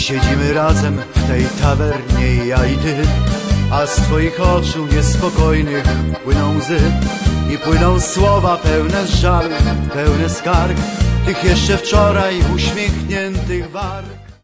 Siedzimy razem w tej tawernie, ja i ty, a z twoich oczu niespokojnych płyną łzy i płyną słowa pełne żalu, pełne skarg tych jeszcze wczoraj uśmiechniętych warg.